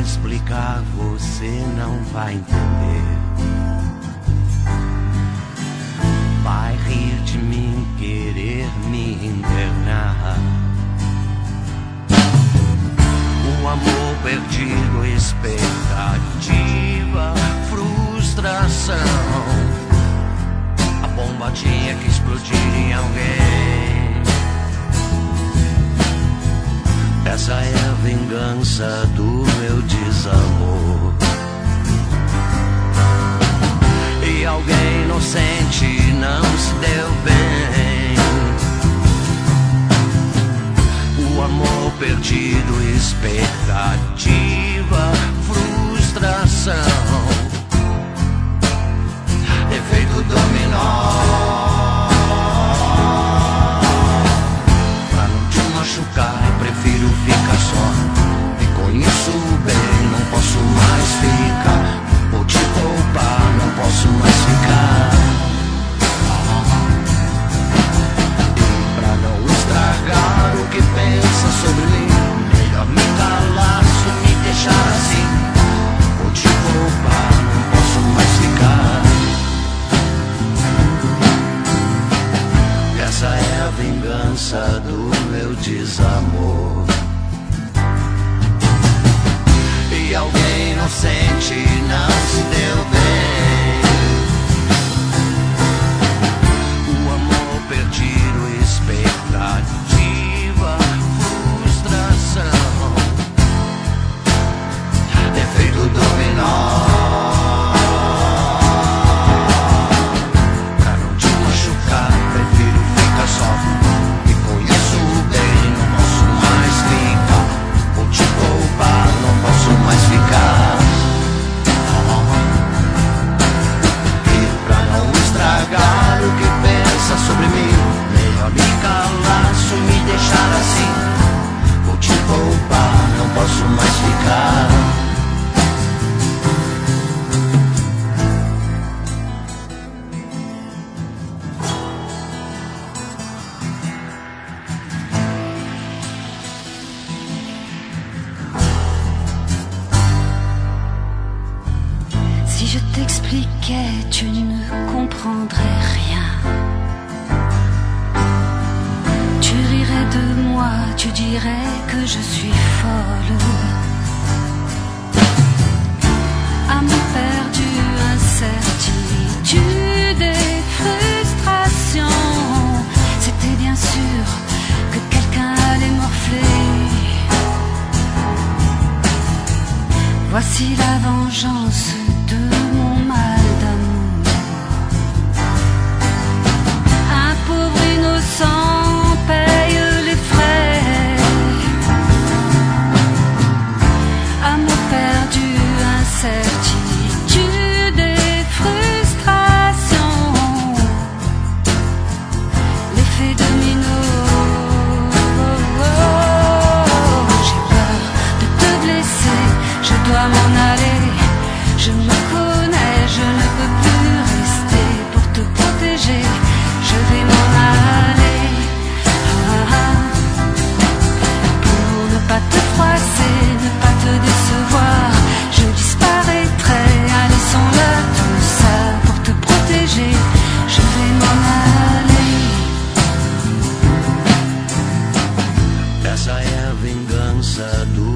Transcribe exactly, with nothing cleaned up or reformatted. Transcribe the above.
explicar, você não vai entender. Vai rir de mim, querer me internar. O amor perdido, expectativa, frustração. A bomba tinha que explodir em alguém. Essa é a vingança do meu desamor. E alguém inocente não se deu bem. O amor perdido, expectativa, frustração. Efeito dominó. Pra não te machucar, prefiro ficar só. Me conheço bem, não posso mais ficar. Vou te poupar, não posso mais ficar. E pra não estragar o que pensa sobre mim, melhor me calar, se me deixar assim. Vou te poupar, não posso mais ficar. Essa é a vingança do meu desamor. E alguém inocente não se deu bem. O amor perdido, expectativa, frustração. Efeito dominó. Pra não te machucar, prefiro ficar só. Me conheço bem, não posso mais ficar. Vou te poupar, não posso mais ficar. E pra não estragar o que pensa sobre mim, melhor me calar, se me deixar assim. Vou te poupar, não posso mais ficar. Si je t'expliquais, tu ne comprendrais rien. Tu rirais de moi, tu dirais que je suis folle. Amour perdu, incertitude et frustration. C'était bien sûr que quelqu'un allait morfler. Voici la vengeance de mon mal d'amour. Un pauvre innocent paye les frais. Amour perdu, incertitude et frustration. L'effet domino. J'ai peur de te blesser, je dois m'en aller. Je me connais, je ne peux plus rester. Pour te protéger, je vais m'en aller. Ah, ah. Pour ne pas te froisser, ne pas te décevoir, je disparaîtrai. Allez, sans-le tout ça. Pour te protéger, je vais m'en aller. Essa é a vingança do